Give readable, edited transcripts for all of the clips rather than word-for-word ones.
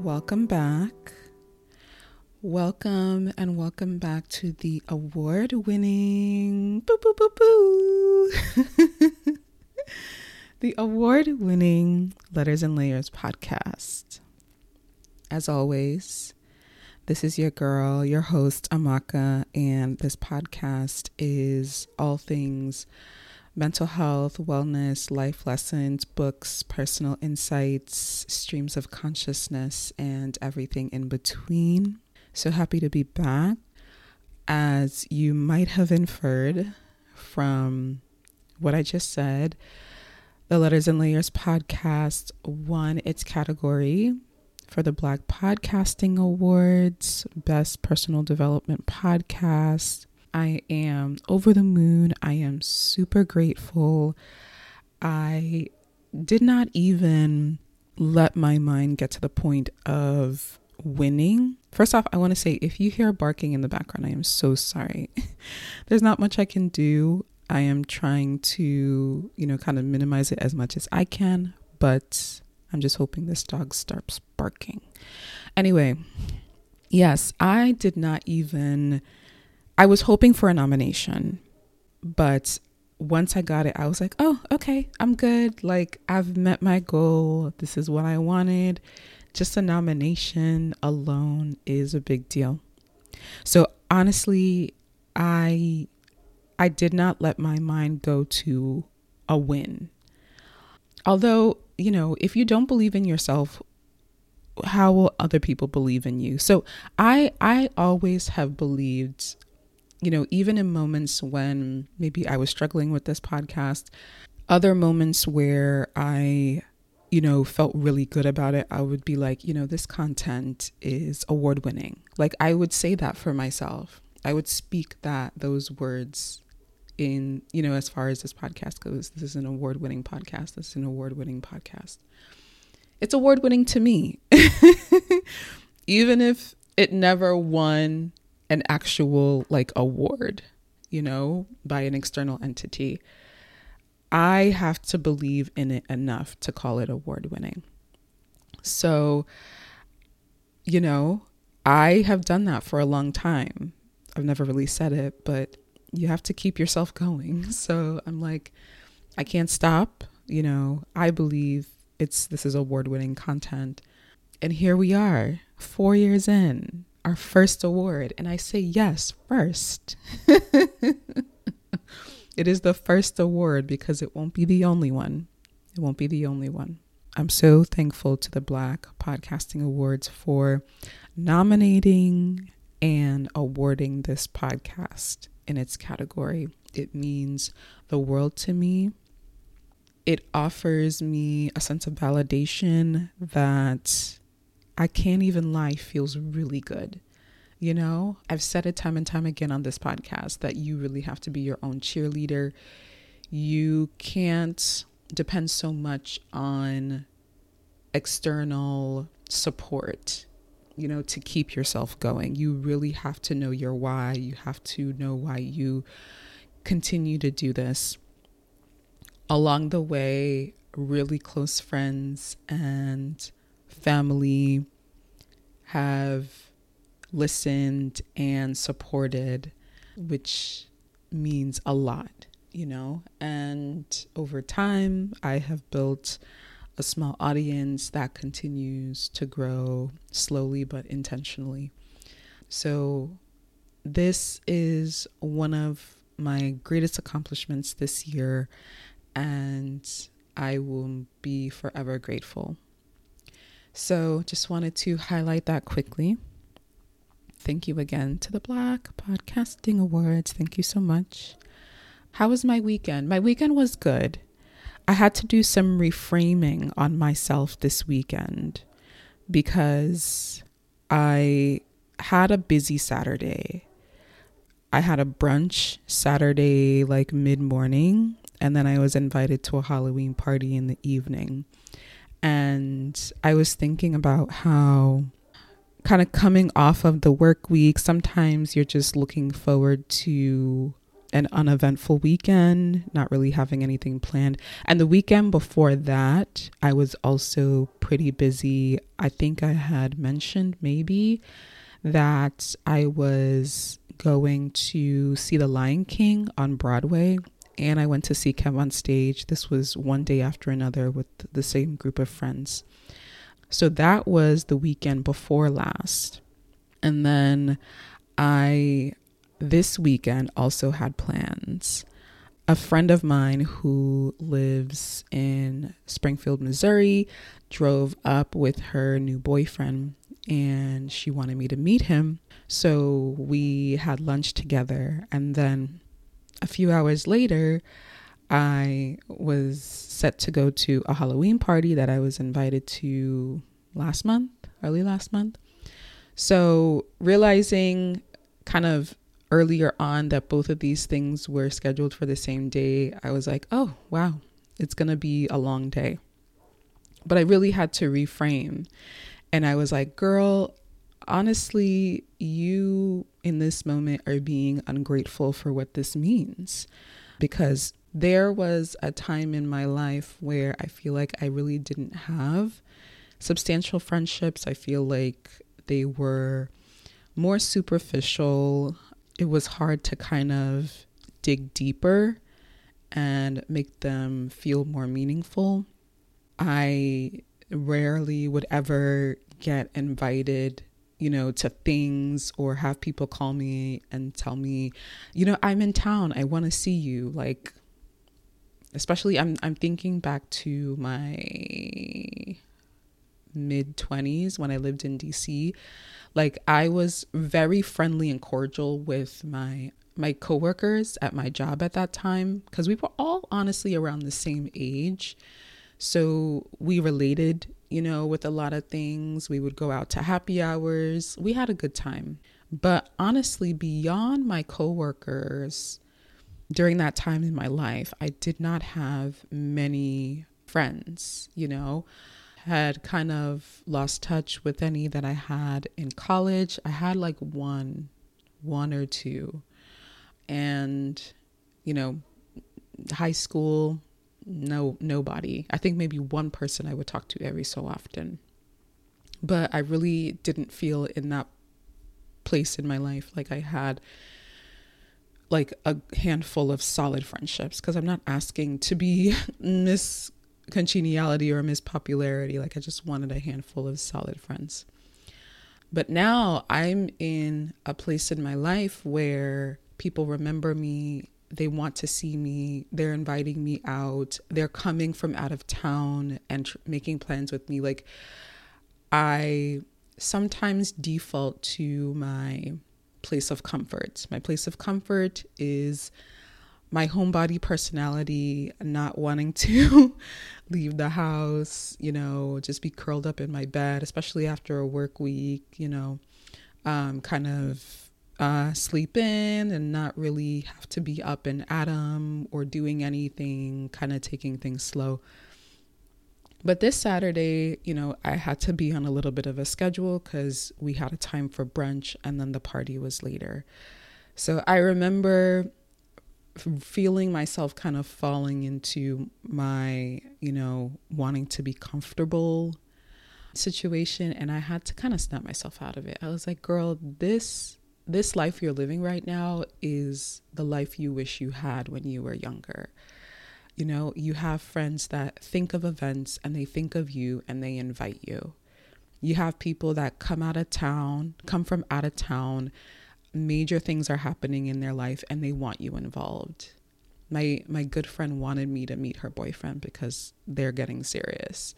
welcome back. Welcome back to the award-winning the award-winning Letters and Layers podcast. As always, this is your girl, your host, Amaka, and this podcast is all things mental health, wellness, life lessons, books, personal insights, streams of consciousness, and everything in between. So happy to be back. As you might have inferred from what I just said, the Letters and Layers podcast won its category for the Black Podcasting Awards, Best Personal Development Podcast. I am over the moon. I am super grateful. I did not even let my mind get to the point of winning. First off, I want to say, if you hear barking in the background, I am so sorry. There's not much I can do. I am trying to, kind of minimize it as much as I can, but I'm just hoping this dog starts barking. Anyway, yes, I was hoping for a nomination, but once I got it, I was like, oh, okay, I'm good. Like, I've met my goal. This is what I wanted. Just a nomination alone is a big deal. So honestly, I did not let my mind go to a win. Although, if you don't believe in yourself, how will other people believe in you? So I always have believed, even in moments when maybe I was struggling with this podcast, other moments where I, felt really good about it, I would be like, this content is award winning. Like, I would say that for myself. I would speak those words in, as far as this podcast goes. This is an award winning podcast. This is an award winning podcast. It's award winning to me. Even if it never won an actual award, by an external entity, I have to believe in it enough to call it award winning. So, I have done that for a long time. I've never really said it, but you have to keep yourself going. So I'm like, I can't stop. I believe this is award winning content. And here we are, 4 years in. Our first award. And I say yes, first. It is the first award because it won't be the only one. It won't be the only one. I'm so thankful to the Black Podcasting Awards for nominating and awarding this podcast in its category. It means the world to me. It offers me a sense of validation that I can't even lie, feels really good. I've said it time and time again on this podcast that you really have to be your own cheerleader. You can't depend so much on external support, to keep yourself going. You really have to know your why. You have to know why you continue to do this. Along the way, really close friends and family have listened and supported, which means a lot, and over time I have built a small audience that continues to grow slowly but intentionally. So this is one of my greatest accomplishments this year, and I will be forever grateful. So just wanted to highlight that quickly. Thank you again to the Black Podcasting Awards. Thank you so much. How was my weekend? My weekend was good. I had to do some reframing on myself this weekend because I had a busy Saturday. I had a brunch Saturday, mid-morning, and then I was invited to a Halloween party in the evening. And I was thinking about how kind of coming off of the work week, sometimes you're just looking forward to an uneventful weekend, not really having anything planned. And the weekend before that, I was also pretty busy. I think I had mentioned maybe that I was going to see The Lion King on Broadway, and I went to see Kev on stage. This was one day after another with the same group of friends. So that was the weekend before last. And then this weekend also had plans. A friend of mine who lives in Springfield, Missouri, drove up with her new boyfriend, and she wanted me to meet him. So we had lunch together. And then a few hours later, I was set to go to a Halloween party that I was invited to early last month. So realizing kind of earlier on that both of these things were scheduled for the same day, I was like, oh, wow, it's going to be a long day. But I really had to reframe. And I was like, girl, honestly, you in this moment are being ungrateful for what this means. Because there was a time in my life where I feel like I really didn't have substantial friendships. I feel like they were more superficial. It was hard to kind of dig deeper and make them feel more meaningful. I rarely would ever get invited, to things or have people call me and tell me, I'm in town, I want to see you. Like, especially I'm thinking back to my mid-20s when I lived in DC. Like, I was very friendly and cordial with my coworkers at my job at that time, because we were all honestly around the same age. So we related, with a lot of things. We would go out to happy hours. We had a good time. But honestly, beyond my coworkers, during that time in my life, I did not have many friends, had kind of lost touch with any that I had in college. I had like one or two. And, high school, nobody. I think maybe one person I would talk to every so often. But I really didn't feel in that place in my life like I had like a handful of solid friendships, because I'm not asking to be Miss Congeniality or Miss Popularity. Like, I just wanted a handful of solid friends. But now I'm in a place in my life where people remember me. They want to see me. They're inviting me out. They're coming from out of town and making plans with me. Like, I sometimes default to my place of comfort. My place of comfort is my homebody personality, not wanting to leave the house, just be curled up in my bed, especially after a work week, kind of sleep in and not really have to be up and at 'em or doing anything, kind of taking things slow. But this Saturday, I had to be on a little bit of a schedule because we had a time for brunch and then the party was later. So I remember feeling myself kind of falling into my, wanting to be comfortable situation. And I had to kind of snap myself out of it. I was like, girl, this life you're living right now is the life you wish you had when you were younger. You have friends that think of events and they think of you and they invite you. You have people that come from out of town, major things are happening in their life and they want you involved. My good friend wanted me to meet her boyfriend because they're getting serious.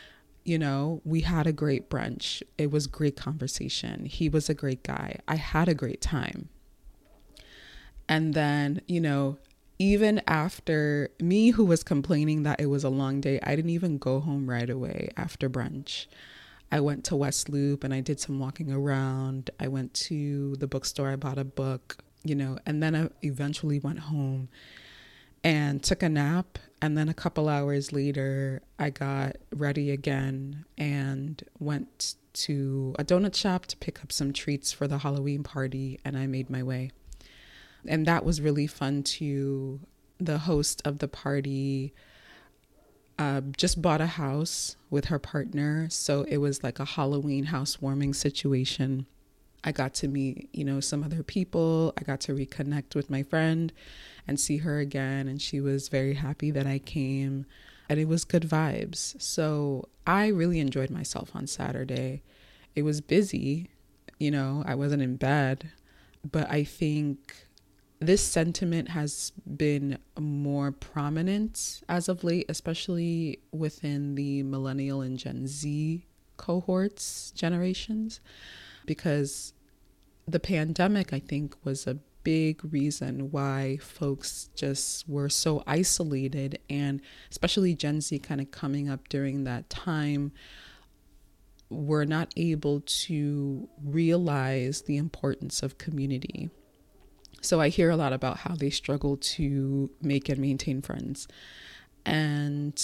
We had a great brunch. It was great conversation. He was a great guy. I had a great time. And then, even after me, who was complaining that it was a long day, I didn't even go home right away after brunch. I went to West Loop and I did some walking around. I went to the bookstore. I bought a book, and then I eventually went home and took a nap. And then a couple hours later, I got ready again and went to a donut shop to pick up some treats for the Halloween party. And I made my way. And that was really fun too. The host of the party just bought a house with her partner. So it was like a Halloween housewarming situation. I got to meet, some other people. I got to reconnect with my friend and see her again. And she was very happy that I came, and it was good vibes. So I really enjoyed myself on Saturday. It was busy, I wasn't in bed, but I think this sentiment has been more prominent as of late, especially within the millennial and Gen Z cohorts, generations, because the pandemic, I think, was a big reason why folks just were so isolated, and especially Gen Z kind of coming up during that time, were not able to realize the importance of community. So I hear a lot about how they struggle to make and maintain friends. And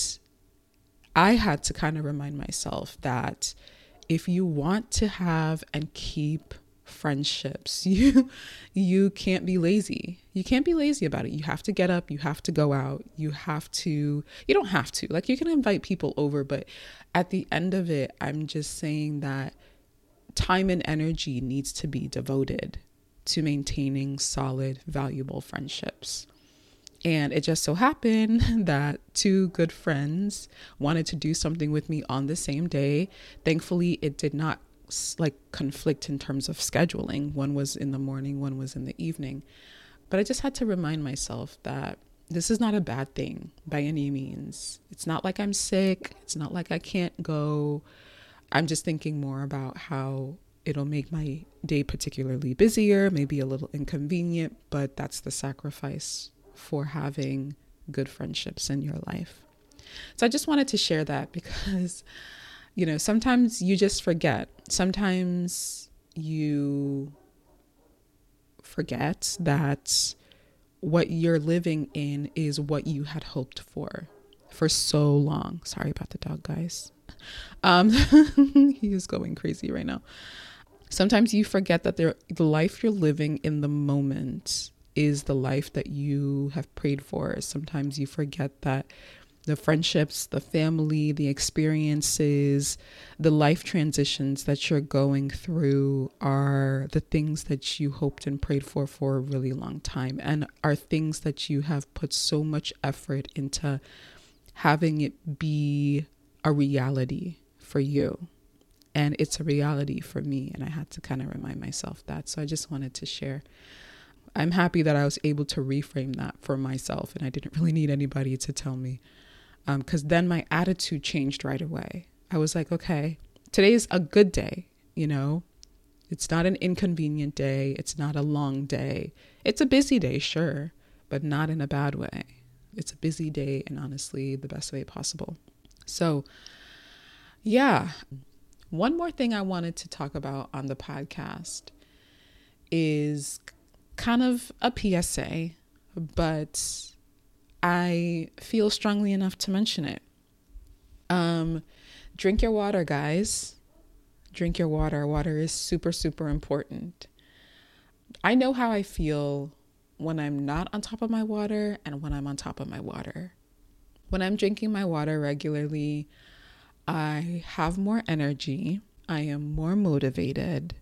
I had to kind of remind myself that if you want to have and keep friendships, you can't be lazy. You can't be lazy about it. You have to get up, you have to go out, you don't have to, like, you can invite people over, but at the end of it, I'm just saying that time and energy needs to be devoted to maintaining solid, valuable friendships. And it just so happened that two good friends wanted to do something with me on the same day. Thankfully, it did not conflict in terms of scheduling. One was in the morning, one was in the evening. But I just had to remind myself that this is not a bad thing by any means. It's not like I'm sick. It's not like I can't go. I'm just thinking more about how it'll make my day particularly busier, maybe a little inconvenient, but that's the sacrifice for having good friendships in your life. So I just wanted to share that because, sometimes you just forget. Sometimes you forget that what you're living in is what you had hoped for so long. Sorry about the dog, guys. He is going crazy right now. Sometimes you forget that the life you're living in the moment is the life that you have prayed for. Sometimes you forget that the friendships, the family, the experiences, the life transitions that you're going through are the things that you hoped and prayed for a really long time, and are things that you have put so much effort into having it be a reality for you. And it's a reality for me, and I had to kind of remind myself that. So I just wanted to share. I'm happy that I was able to reframe that for myself, and I didn't really need anybody to tell me. Because then my attitude changed right away. I was like, okay, today's a good day, It's not an inconvenient day. It's not a long day. It's a busy day, sure, but not in a bad way. It's a busy day, and honestly, the best way possible. So, yeah. One more thing I wanted to talk about on the podcast is kind of a PSA, but I feel strongly enough to mention it. Drink your water, guys. Drink your water. Water is super, super important. I know how I feel when I'm not on top of my water and when I'm on top of my water. When I'm drinking my water regularly, I have more energy. I am more motivated.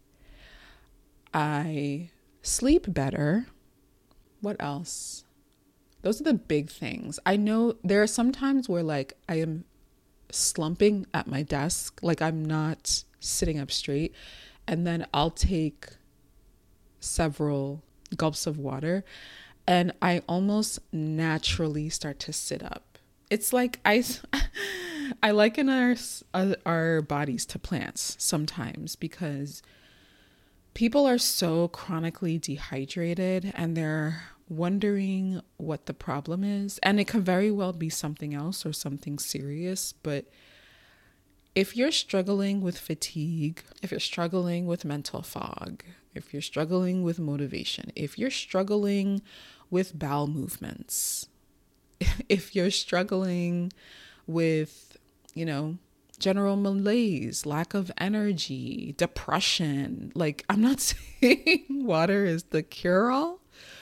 I sleep better. What else? Those are the big things. I know there are some times where I am slumping at my desk, I'm not sitting up straight, and then I'll take several gulps of water and I almost naturally start to sit up. It's like I liken our bodies to plants sometimes, because people are so chronically dehydrated and they're wondering what the problem is. And it could very well be something else or something serious. But if you're struggling with fatigue, if you're struggling with mental fog, if you're struggling with motivation, if you're struggling with bowel movements, if you're struggling with, general malaise, lack of energy, depression, I'm not saying water is the cure-all,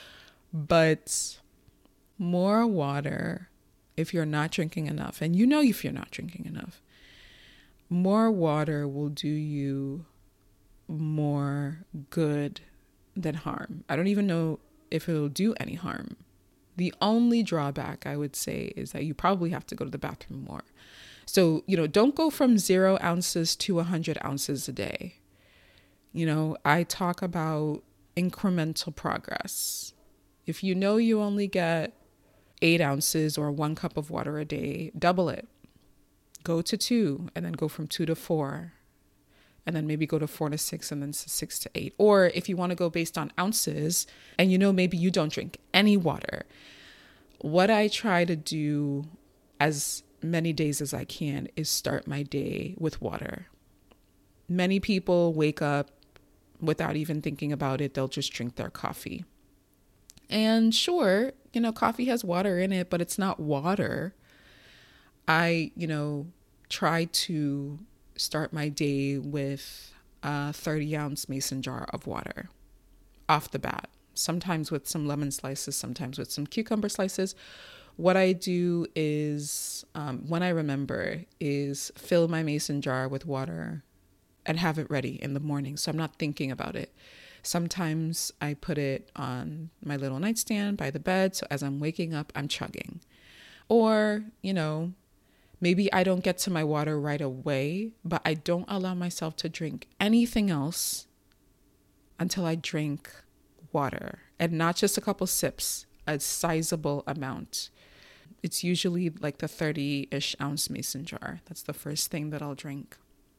But more water, if you're not drinking enough, and you know if you're not drinking enough, more water will do you more good than harm. I don't even know if it'll do any harm. The only drawback I would say is that you probably have to go to the bathroom more. So, don't go from 0 ounces to 100 ounces a day. I talk about incremental progress. If you know you only get 8 ounces or 1 cup of water a day, double it. Go to 2 and then go from 2 to 4. And then maybe go to 4 to 6 and then 6 to 8. Or if you want to go based on ounces and maybe you don't drink any water. What I try to do as many days as I can is start my day with water. Many people wake up without even thinking about it. They'll just drink their coffee. And sure, coffee has water in it, but it's not water. I, try to start my day with a 30-ounce mason jar of water off the bat. Sometimes with some lemon slices, sometimes with some cucumber slices. What I do is, when I remember, is fill my mason jar with water and have it ready in the morning. So I'm not thinking about it. Sometimes I put it on my little nightstand by the bed. So as I'm waking up, I'm chugging. Or, maybe I don't get to my water right away, but I don't allow myself to drink anything else until I drink water. And not just a couple sips, a sizable amount. It's usually like the 30-ish ounce mason jar. That's the first thing that I'll drink.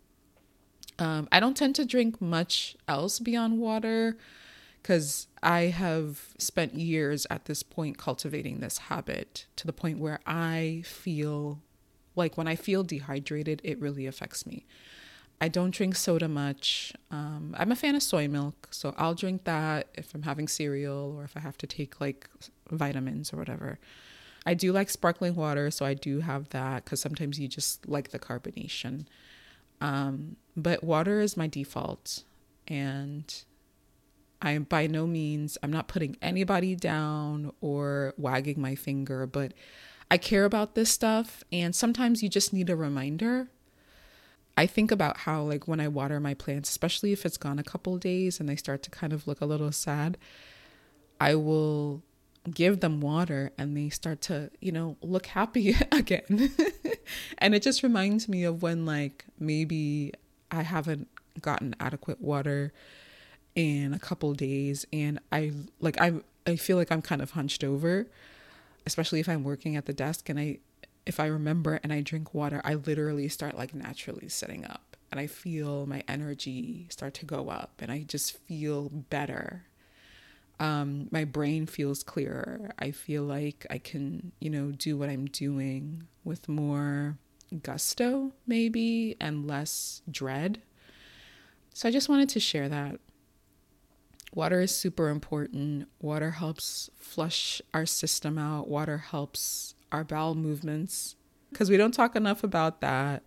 I don't tend to drink much else beyond water because I have spent years at this point cultivating this habit to the point where I feel like when I feel dehydrated, it really affects me. I don't drink soda much. I'm a fan of soy milk, so I'll drink that if I'm having cereal or if I have to take like vitamins or whatever. I do like sparkling water, so I do have that because sometimes you just like the carbonation. But water is my default, and I'm by no means, I'm not putting anybody down or wagging my finger, but I care about this stuff, and sometimes you just need a reminder. I think about how, like, when I water my plants, especially if it's gone a couple of days and they start to kind of look a little sad, I will give them water and they start to, look happy again. And it just reminds me of when, like, maybe I haven't gotten adequate water in a couple of days and I feel like I'm kind of hunched over, especially if I'm working at the desk, and if I remember and I drink water, I literally start like naturally sitting up and I feel my energy start to go up and I just feel better. My brain feels clearer. I feel like I can, do what I'm doing with more gusto maybe and less dread. So I just wanted to share that. Water is super important. Water helps flush our system out. Water helps our bowel movements because we don't talk enough about that.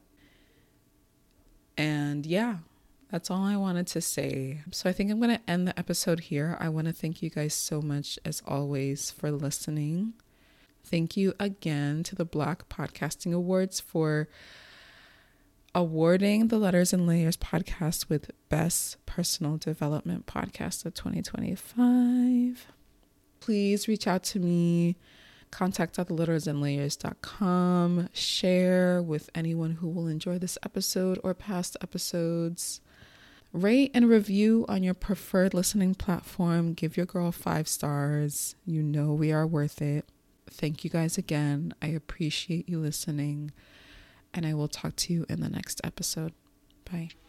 And yeah, that's all I wanted to say. So I think I'm going to end the episode here. I want to thank you guys so much, as always, for listening. Thank you again to the Black Podcasting Awards for awarding the Letters and Layers podcast with Best Personal Development Podcast of 2025. Please reach out to me, contact@thelettersandlayers.com, share with anyone who will enjoy this episode or past episodes. Rate and review on your preferred listening platform. Give your girl 5 stars. We are worth it. Thank you guys again. I appreciate you listening. And I will talk to you in the next episode. Bye.